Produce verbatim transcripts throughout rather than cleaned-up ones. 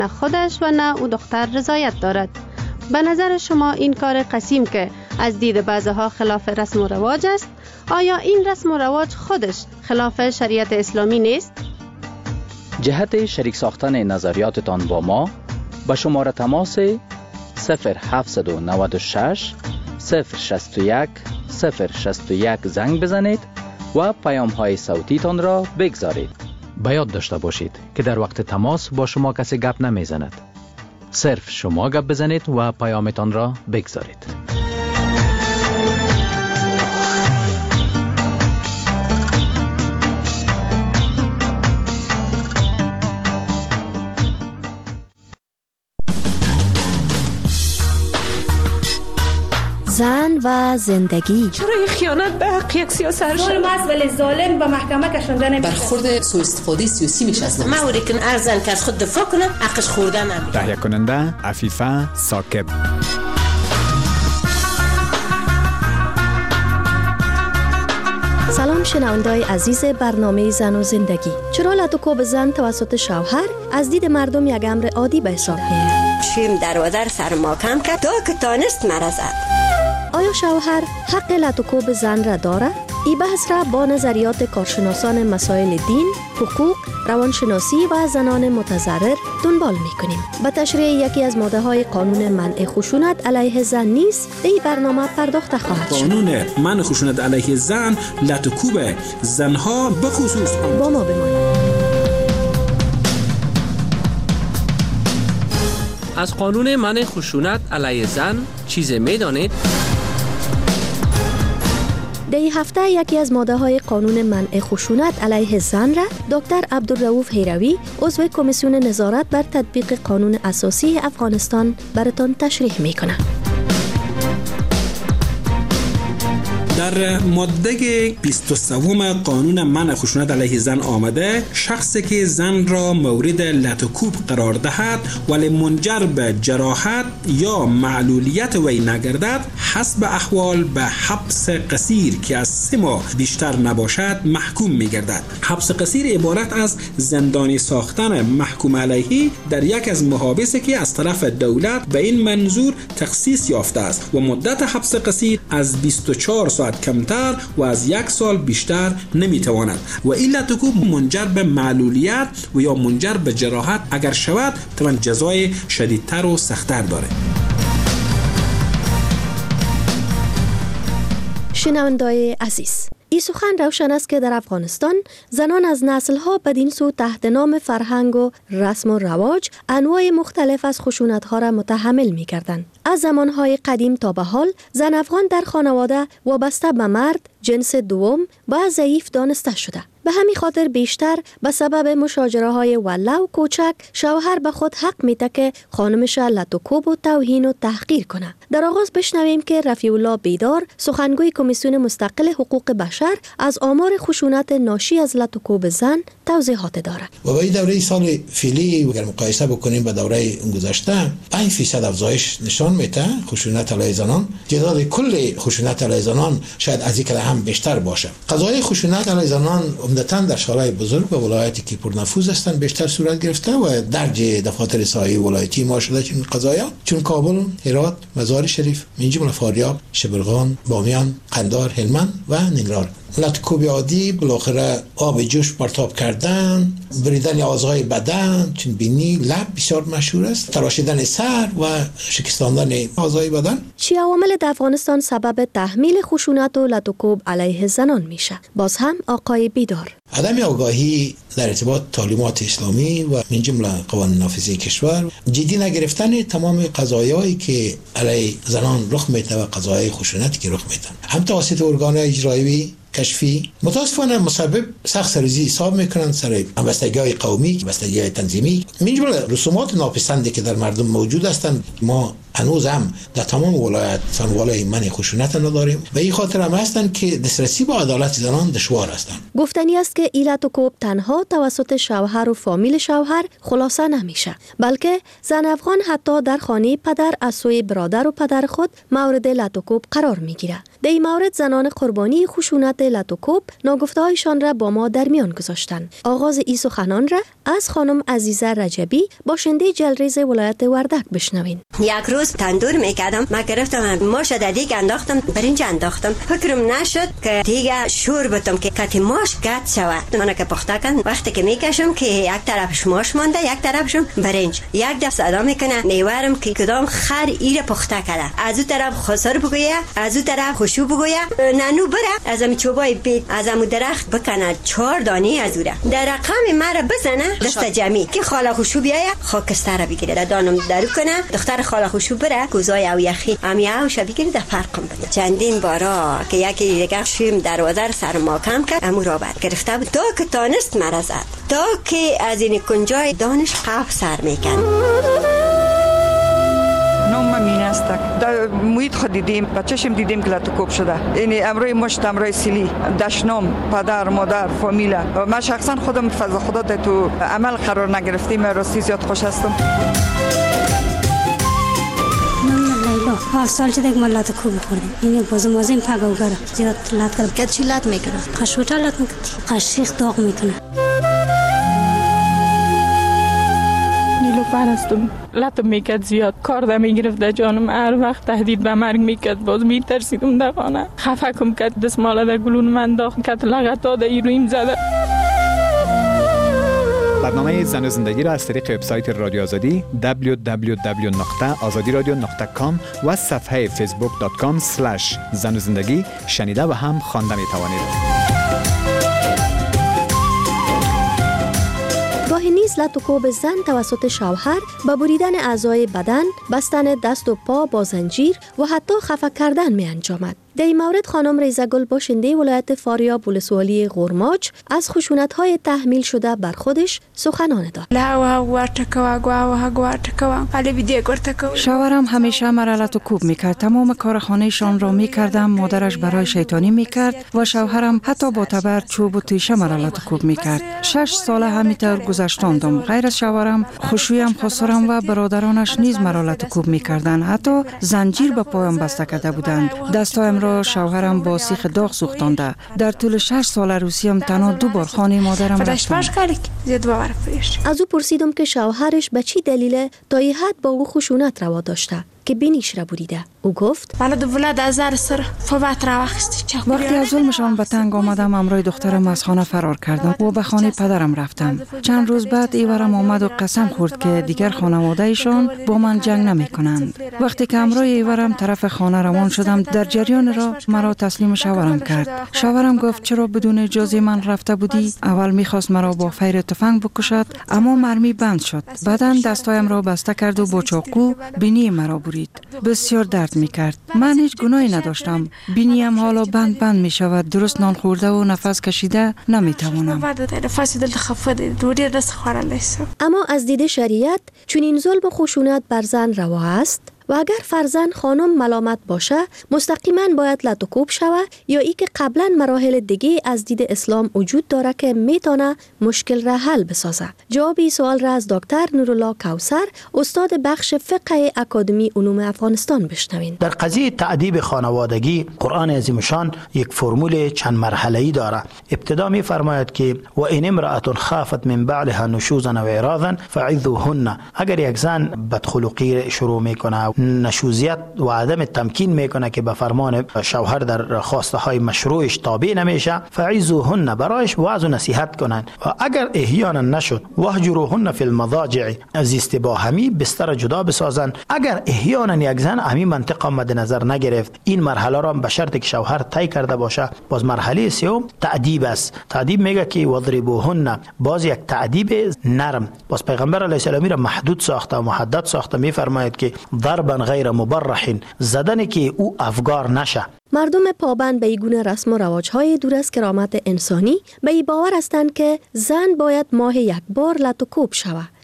نه خودش و نه او دختر رضایت دارد. به نظر شما این کار قسیم که از دید بعضها خلاف رسم و رواج است، آیا این رسم و رواج خودش خلاف شریعت اسلامی نیست؟ جهت شریک ساختن نظریاتتان با ما به شماره تماس صفر هفت نه شش صفر شش یک صفر شش یک زنگ بزنید و پیام های صوتی تان را بگذارید. به یاد داشته باشید که در وقت تماس با شما کسی گپ نمی زند. صرف شما گپ بزنید و پیامتان را بگذارید. زن و زندگی. چرا این خیانت به حق یک سیاست ظلم است ولی ظالم به محکمه کشانده نمیشه. برخورد سوء استفاده سیاسی میشه از ما اوری که ارزن که از خود دفاع کنه حقش خورده نمیشه. تهیه کننده عفیفه ثاقب. سلام شنونده‌های عزیز برنامه زن و زندگی. چرا لطوکوب زن توسط شوهر از دید مردم یک امر عادی به حساب میاد؟ شیم در و در سر ما کم کرد تا که تانست مرزد. آیا شوهر حق لطوکوب زن را دارد؟ این بحث را با نظریات کارشناسان مسائل دین، حقوق، روانشناسی و زنان متضرر دنبال می‌کنیم. به تشریح یکی از ماده‌های قانون منع خشونت علیه زن نیز به این برنامه پرداخته خواهد شد. قانون منع خشونت علیه زن لطوکوب زنها به خصوص با ما بمانید. از قانون منع خشونت علیه زن چیز می‌دانید؟ در این هفته یکی از ماده‌های قانون منع خشونت علیه زن را دکتر عبدالرؤوف هیروی عضو کمیسیون نظارت بر تطبیق قانون اساسی افغانستان براتان تشریح می‌کنه. در ماده بیست و سه قانون منع خشونت علیه زن آمده شخصی که زن را مورد لطوکوب قرار دهد ولی منجر به جراحت یا معلولیت وی نگردد حسب احوال به حبس قصیر که از سه ماه بیشتر نباشد محکوم می گردد. حبس قصیر عبارت از زندانی ساختن محکوم علیه در یک از محابسی که از طرف دولت به این منظور تخصیص یافته است و مدت حبس قصیر از بیست و چهار ساعت کمتر و از یک سال بیشتر نمیتواند و این لطوکوب منجر به معلولیت و یا منجر به جراحت اگر شود طبعا جزای شدیدتر و سختتر داره. شنونده‌های عزیز، این سخن روشن است که در افغانستان زنان از نسل‌ها بدین سو تحت نام فرهنگ و رسم و رواج انواع مختلف از خشونت‌ها را متحمل می‌کردند. از زمانهای قدیم تا به حال زن افغان در خانواده وابسته به مرد جنس دوم و ضعیف دانسته شده. به همین خاطر بیشتر به سبب مشاجره های وله و کوچک شوهر به خود حق میده که خانمش لطوکوب و توهین و تحقیر کنه. در آغاز بشنویم که رفیع الله بیدار سخنگوی کمیسیون مستقل حقوق بشر از آمار خشونت ناشی از لطوکوب زن توضیحات دارد. و با این دوره سال فعلی اگر مقایسه بکنیم با دوره گذشته پنج درصد افزایش نشان میده خشونت علیه زنان. تعداد کل خشونت علیه زنان شاید از این هم بیشتر باشه. قضایای خشونت علیه زنان عمدتاً در شهرهای بزرگ و ولایتی که پرنفوذ هستند بیشتر صورت گرفته و درج دفاتر ساحلی ولایتی ما شده چون قضایا چون کابل، هرات، مزار شریف، منجمل فاریاب، شبرغان، بامیان، قندهار، هلمند و نیمروز. لطوکوب عادی بالاخره آب جوش پرتاب کردن، بریدن اعضای بدن چون بینی، لب بسیار مشهور است، تراشیدن سر و شکستاندن اعضای بدن. چی عوامل در افغانستان سبب تحمیل خشونت و لطوکوب علیه زنان میشه؟ باز هم آقای بیدار. عدم آگاهی در ارتباط تعلیمات اسلامی و من جمله قوانین نافذه کشور، جدی نگرفتن تمام قضایایی که علیه زنان رخ میده و قضایای خشونتی که رخ میدن، هم توسط ارگان‌های اجرایی کشفی متاسفانه مسبب سخت سرریزی حساب میکنن سر همبستگی‌های قومی، همبستگی‌های تنظیمی، من جمله رسومات ناپسندی که در مردم موجود هستند. ما هنوز هم در تمام ولایت فنوالای من خشونت نداریم و این خاطر هم هستند که دسترسی به عدالت زنان دشوار هستند. گفتنی است که ایلت و کوب تنها توسط شوهر و فامیل شوهر خلاصه نمیشه، بلکه زن افغان حتی در خانه پدر از سوی برادر و پدر خود مورد لط و کوب قرار میگیره. در این مورد زنان قربانی خشونت لط و کوب ناگفته‌هایشان را با ما در میان گذاشتند. آغاز این سخنان را از خانم عزیزه رجبی باشنده جلریز ولایت وردک بشنوین. یک روز تندور میکردم، ما گرفتم ماش در دیگه انداختم، برنج انداختم، فکرم نشد که دیگه شور بتم که کتی ماش گت شود. من که پخته کردم وقتی که میکشم که یک طرفش ماش مانده یک طرفشم برنج، یک دفعه صدا میکنه نیوارم که کدام خر ایره پخته کرده، از اون طرف خسر بگویه، از اون طرف خوشو بگویه، نانو بره از امی چوبای بیت از امو درخت بکنه چهار دانی از اوره در رقم مرا بزنه دست جمعی که خاله خوشو بیایه خاکستر بگیره دانم درو کنه دختر خاله خوشو بره گوزای او یخی امی اوش بگیره در فرقم بده. چندین بارا که یکی دیگه شیم دروازه سر ما کم کرد امو را بر گرفته بود تا که تانست مرا زد تا که از این کنجای دانش قف سر میکن. نام مین است. در محیط خود دیدیم، بچه‌شم دیدیم که لطوکوب شده. یعنی امروی مشت امروی سیلی، دشنام، پدر، مادر، فامیل. من شخصا خودم فضا خدا در تو عمل قرار نگرفتیم. راستی زیاد خوش هستم. هر سال چه دیگه ملت خوب خوردیم. این بازم بازم پگاوگره. زیاد لط کرد. که چی لط میکنه؟ قشوتا لط میکنه. قشیخ داغ میکنه. نیلوفر هستم. لطم میکرد زیاد. کار ده میگرفت در جانم. هر وقت تهدید به مرگ میکرد. باز میترسیدم در خانه. خفه کم کرد. دستماله در گلون من داخت کرد. لغتا در ایرویم زده. برنامه زن و زندگی را از طریق وبسایت رادیو آزادی دبلیو دبلیو دبلیو نقطه آزادی رادیو نقطه کام و صفحه فیسبوک دات کام اسلش زن و زندگی شنیده و هم خوانده می توانید. گاهی نیز لط و کوب زن توسط شوهر با بریدن اعضای بدن، بستن دست و پا با زنجیر و حتی خفه کردن می انجامد. در این مورد خانم ریزگل باشنده ولایت فاریاب ولسوالی غرماچ از خشونت‌های تحمیل شده بر خودش سخنان داد. شوهرم همیشه مرا لط و کوب میکرد. تمام کار خانه‌شان را میکردم. مادرش برای شیطانی میکرد و شوهرم حتی با تبر، چوب و تیشه مرا لط و کوب میکرد. شش ساله همینطور گذشتاندم. غیر از شوهرم خوشویم، خسرم و برادرانش نیز مرا لط و کوب میکردند. حتی زنجیر به پایم بسته کرده بودند. دستایم را شوهرم با سیخ داغ سوختانده. در طول شش سال عروسیم تنها دو بار خانه مادرم رفتم. از او پرسیدم که شوهرش به چی دلیل تا این حد با او خشونت روا داشته که بینیش را بریده. او گفت وقتی از ظلمشان به تنگ آمدم امروی دخترم از خانه فرار کردم و به خانه پدرم رفتم. چند روز بعد ایورم آمد و قسم خورد که دیگر خانواده ایشان با من جنگ نمی کنند. وقتی که امروی ایورم طرف خانه روان شدم در جریان را مرا تسلیم شوهرم کرد. شوهرم گفت چرا بدون اجازه من رفته بودی؟ اول میخواست مرا با فیر تفنگ بکشد اما مرمی بند شد. بعداً دستایم را بسته کرد و با چاقو بینی مرا برید. بسیار درد میکرد. من هیچ گناهی نداشتم. بینیم حالا بند بند میشود. درست نان خورده و نفس کشیده نمیتوانم. اما از دید شریعت چنین ظلم و خشونت بر زن روا است و اگر فرزن خانم ملامت باشه مستقیما باید لط و کوب شود یا ای که قبلا مراحل دیگه از دید اسلام وجود داره که میتونه مشکل را حل بسازه. جواب این سوال را از دکتر نورالله کوثر استاد بخش فقه اکادمی علوم افغانستان بشنوین. در قضیه تعذیب خانوادگی قرآن عظیم شان یک فرمول چند مرحله‌ای داره. ابتدا میفرماید که و ان امرأة خافت من بعلها نشوزا و اعراضا فعظوهن. اگر یک زن بدخلقی شروع میکنه، نشوزیت و عدم تمکین میکنه که به فرمان شوهر در خواسته های مشروعش تابع نمیشه، فعظوهن، برایش وعظ و نصیحت کنند. و اگر احیانا نشد واهجروهن فی المضاجع، از استباهمی بستر جدا بسازند. اگر احیانا یک زن همین منطقه مد نظر نگرفت، این مرحله را به شرط که شوهر طی کرده باشه. باز مرحله سوم تعذیب است. تعذیب میگه که وضربوهن، باز یک تعذیب نرم. باز پیغمبر علیه السلام را محدود ساخته و محدد ساخته، میفرماید که ضربا غیر مبرح، زدن که او افگار نشه. مردم پابند به این گونه رسم و رواج‌های دور از کرامت انسانی به این باور هستند که زن باید ماه یک بار لط و کوب شود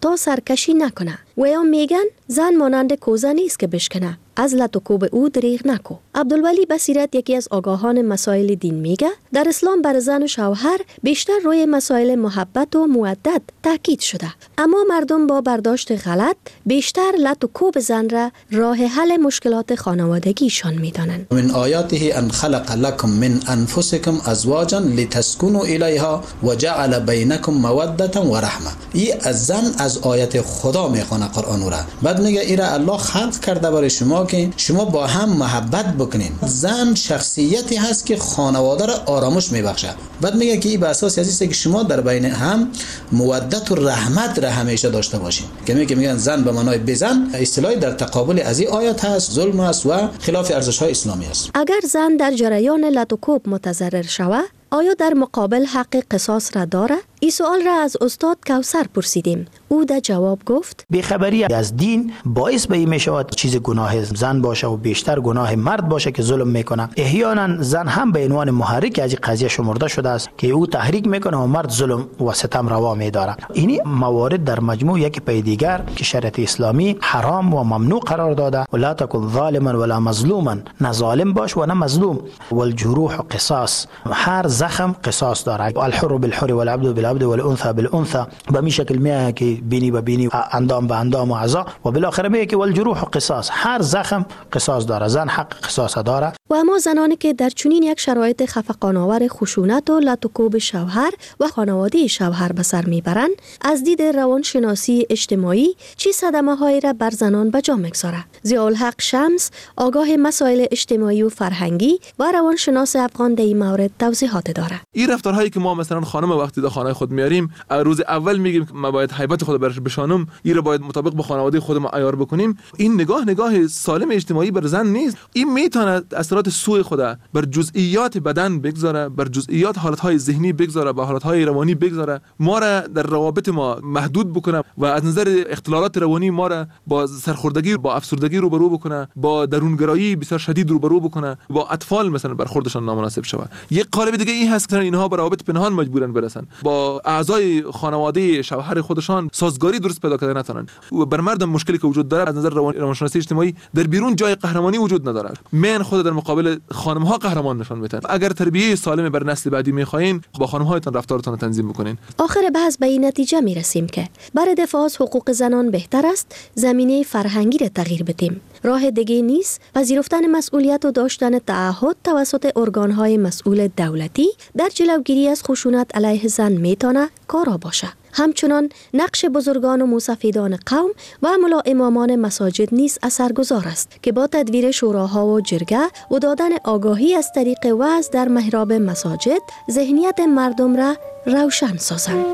حتی سرکشی نکنه و یا میگن زن مانند کوزه نیست که بشکنه، از لط و کوب او دریغ نکو. عبدالولی بصیرت یکی از آگاهان مسائل دین میگه در اسلام بر زن و شوهر بیشتر روی مسائل محبت و مودت تاکید شده، اما مردم با برداشت غلط بیشتر لط و کوب زن را راه حل مشکلات خانوادگیشان میدانند. من آیاته ان خلق لكم من انفسكم ازواجا لتسكنوا الیها وجعل بینکم موده و رحمه. این از زن از آیت خدا میخونه قرآن را. بعد میگه ایرا الله خلق کرده برای شما که شما با هم محبت بکنین. زن شخصیتی هست که خانواده را آرامش میبخشه. بعد میگه که این به اساس است که شما در بین هم مودت و رحمت را همیشه داشته باشین. که میگه میگن زن به معنای بزن، اصطلاحی در تقابل از این آیات هست، ظلم است و خلاف ارزش‌های اسلامی است. اگر زن در جریان لط و کوب متضرر شود، آیا در مقابل حق قصاص را داره؟ این سوال را از استاد کوثر پرسیدیم. او در جواب گفت بیخبری از دین باعث به این می شود چیز گناه زن باشه و بیشتر گناه مرد باشه که ظلم میکنه. احیانا زن هم به عنوان محرک از این قضیه شمرده شده است که او تحریک میکنه و مرد ظلم و ستم روا میداره. این موارد در مجموع یک پی دیگر که شریعت اسلامی حرام و ممنوع قرار داده. ولا تکن ظالما ولا مظلوما، نه ظالم باش و نه مظلوم. والجروح قصاص، هر زخم قصاص داره. الحر بالحر والعبد بالعبد والانثى بالانثى. به می شکل میه که بینی به بینی، اندام به اندام و اعضا، و بالاخره میگه که والجروح قصاص، هر زخم قصاص داره. زن حق قصاص داره. و اما زنانی که در چنین یک شرایط خفقان‌آور خشونت و لط و کوب شوهر و خانواده شوهر به سر میبرند، از دید روانشناسی اجتماعی چه صدمه‌هایی را بر زنان به جا میگذاره؟ ضیاءالحق شمس، آگاه مسائل اجتماعی و فرهنگی و روانشناس افغان در این مورد توضیحات داره. این رفتارهایی که ما مثلا خانم وقتی در خانه خود میاریم، روز اول میگیم که ما باید هیبت خود برش بشانم، این رو باید مطابق با خانواده خودمون عیار بکنیم. این نگاه نگاه سالم اجتماعی بر زن نیست. این میتونه اثرات سوء خود بر جزئیات بدن بگذاره، بر جزئیات حالتهای ذهنی بگذاره، با حالتهای روانی بگذاره، ما را در روابط ما محدود بکنه و از نظر اختلالات روانی ما را با سرخوردگی، با افسردگی روبرو بکنه، با درونگرایی بسیار شدید روبرو بکنه، با اطفال مثلا برخوردشان نامناسب شود. یک قالب دیگه این هست که اینها با روابط پنهان مجبورن برسن، با اعضای خانواده شوهر خودشان سازگاری درست پیدا کردن نتونن. و بر مردم مشکلی که وجود داره از نظر روانشناسی اجتماعی، در بیرون جای قهرمانی وجود نداره. من خود در مقابل خانم ها قهرمان نشون میدن. اگر تربیت سالم بر نسل بعدی میخواین، با خانم هایتان رفتارتان تنظیم بکنین. آخر بحث به این نتیجه میرسیم که برای دفاع از حقوق زنان بهتر است زمینه فرهنگی را تغییر بدیم. راه دیگه نیست پذیرفتن مسئولیت و داشتن تعهد توسط ارگان‌های مسئول دولتی در جلوگیری از خشونت علیه زن میتونه کارا باشه. همچنان نقش بزرگان و موسفیدان قوم و ملا امامان مساجد نیز اثرگذار است که با تدویر شوراها و جرگه و دادن آگاهی از طریق وعظ در محراب مساجد ذهنیت مردم را روشن سازند.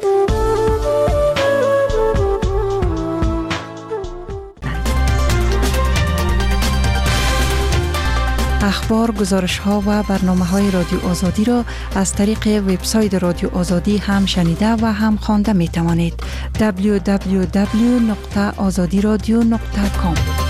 اخبار، گزارش‌ها و برنامه‌های رادیو آزادی را از طریق وبسایت رادیو آزادی هم شنیده و هم خوانده می‌توانید. دبلیو دبلیو دبلیو دات آزادی رادیو دات کام